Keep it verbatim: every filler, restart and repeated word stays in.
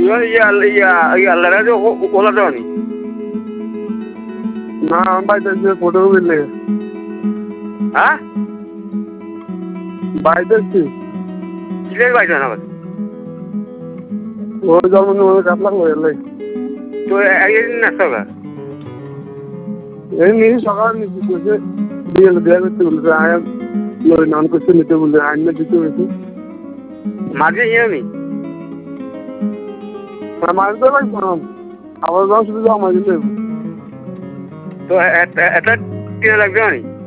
ইয়া ইয়া ইয়া আল্লাহর যে ওলা দাওনি না বাইতে যে ফটো দিলে হ্যাঁ বাইতে কি কিসের বাইরে না ওই জন্ম নিয়ে কাটলাম হইলে তো একদিন নাস্তা কর এই নিয়ে সকাল নিচে কইছে দিয়ে দেয়া করতে বলছে আয় লই নাম করতে নিতে বললে আইনে দিতে হয়েছে মাঝে ইয়ে নি মাছ তো লাগবে আবার যখন শুধু জমা দিতে তো একটা কিনে লাগবে না